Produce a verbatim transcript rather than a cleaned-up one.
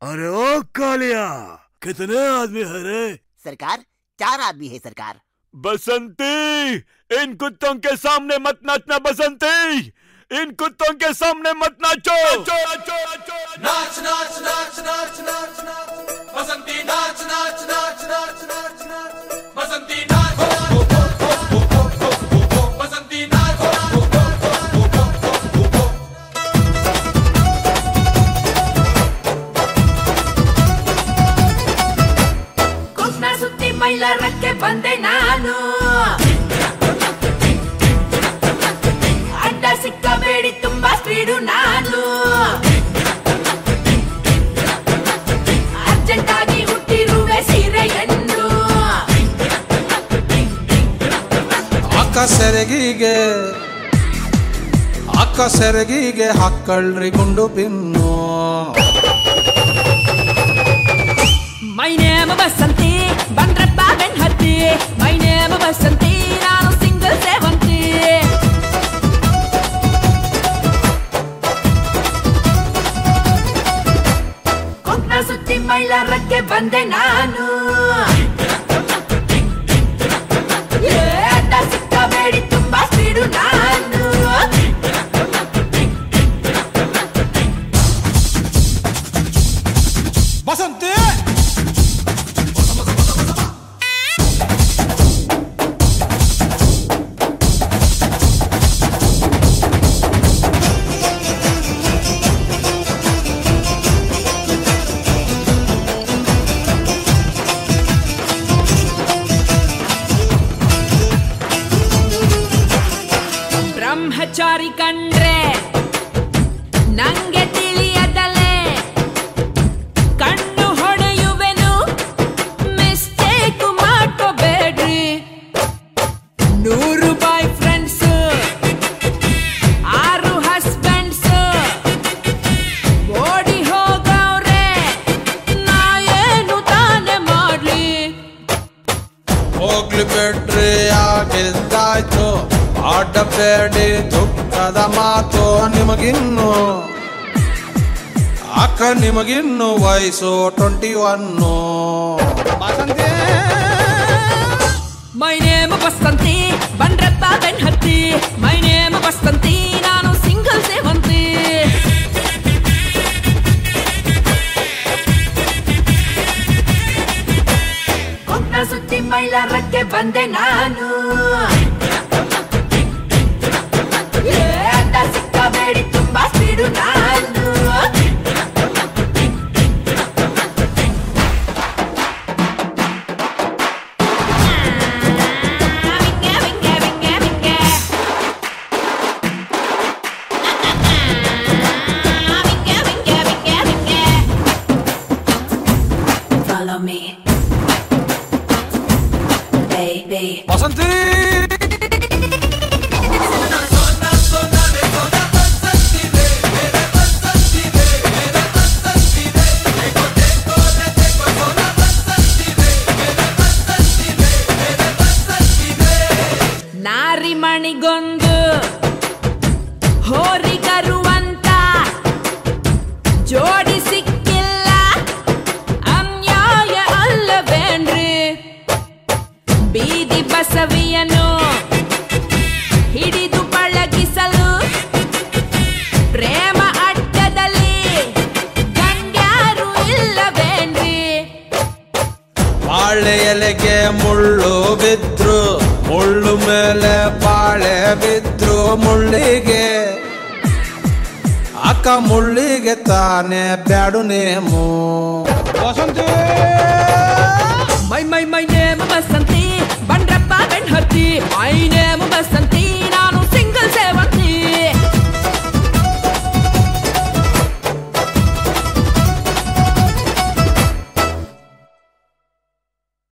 अरे ओ कालिया, कितने आदमी है रे? सरकार चार आदमी है सरकार। बसंती, इन कुत्तों के सामने मत नाचना बसंती, इन कुत्तों के सामने मत नाचो। नाच नाच नाच नाच नाच नाच बसंती नाच नाच नाच नाच नाच नाच बसंती नाच बसंती नाच। कुस्ना सुत्ती मैला रखे बंदे नानु अड्डा सिक्का बेड़ी ತುಂಬಾ ಸ್ಪೀಡು ನಾನು ಅರ್ಜೆಂಟ್ ಆಗಿ ಹುಟ್ಟಿರುವೆ ಸೀರೆಯನ್ನು ಅಕ್ಕ ಸೆರಗಿಗೆ ಅಕ್ಕ ಸೆರಗಿಗೆ ಹಾಕ್ಕಳ್ರಿ ಗುಂಡು ಪಿನ್ನು ಮೈ ನೇಮ್ ಬಸಂತಿ ಬಂದ್ರಪ್ಪ ಬೆನ್ ಹತ್ತಿ ಮೈ ನೇಮ್ ಬಸಂತಿ ನಾನು ಸಿಂಗಲ್ ಸೇವಂತಿ ಕುಂಕುಮ ಸುತ್ತಿ ಮೈಲಾರಕ್ಕೆ ಬಂದೆ ನಾನು ಅಡ್ಡ ಸಿಕ್ಕ ಬೇಡಿ ತುಂಬಾ ಸ್ಪೀಡು ನಾನು ಬಸಂತಿ ಬ್ರಹ್ಮಚಾರಿ ಕಂಡ್ರೆ ನಂಗೆ ತಿಳಿಯದಲೆ ಕಣ್ಣು ಹೊಡೆಯುವೆನು ಮಿಸ್ಟೇಕ್ ಮಾಡ್ಕೋಬೇಡ್ರಿ ನೂರು ಬಾಯ್ ಫ್ರೆಂಡ್ಸ್ ಆರು ಹಸ್ಬೆಂಡ್ಸ್ ಓಡಿ ಹೋಗವ್ರೆ ನಾ ಏನು ತಾನೆ ಮಾಡ್ಲಿ ಹೋಗ್ಲಿ ಬಿಡ್ರಿ ಆಗಿದ್ದಾಯ್ತು ಆಡಬೇಡಿ ದುಃಖದ ಮಾತು ನಿಮಗಿನ್ನು ಅಕ್ಕ ನಿಮಗಿನ್ನು ವಯಸ್ಸು twenty one my name Basanti ಬಂದ್ರಪ್ಪ ಬೆನ್ ಹತ್ತಿ ಮೈ ನೇಮ್ ಬಸಂತಿ ನಾನು ಸಿಂಗಲ್ ಸೇವಂತಿ ಕುಂಕುಮ ಸುತ್ತಿ ಮೈಲಾರಕ್ಕೆ ಬಂದೆ ನಾನು ಅಡ್ಡ ಸಿಕ್ಕ ಬೇಡಿ ತುಂಬಾ ಸ್ಪೀಡು ನಾನು Follow me, baby. ಬಸಂತಿ ನಾರಿ ಮಣಿಗೊಂದು ಹೋರಿಗರುವಂತ ಜೋಡಿ ಸಿಕ್ಕಿಲ್ಲ ಅನ್ಯಾಯ ಅಲ್ಲವೇನ್ರಿ ಬೀದಿ ಬಸವಿಯನು ಹಿಡಿದು ಪಳಗಿಸಲು ಪ್ರೇಮ ಅಡ್ಡದಲ್ಲಿ ಗಂಡ್ಯಾರು ಇಲ್ಲವೇನ್ರಿ ಬಾಳೆ ಎಲೆಗೆ ಮುಳ್ಳು ಬಿದ್ರು ಮುಳ್ಳು ಮೇಲೆ ಬಾಳೆ ಬಿದ್ರು ಮುಳ್ಳಿಗೆ ಅಕ್ಕ ಮುಳ್ಳಿಗೆ ತಾನೇ bad name Basanti my my my name Basanti ಬಂದ್ರಪ್ಪ ಬೆನ್ ಹತ್ತಿ ಮೈ ನೇಮ್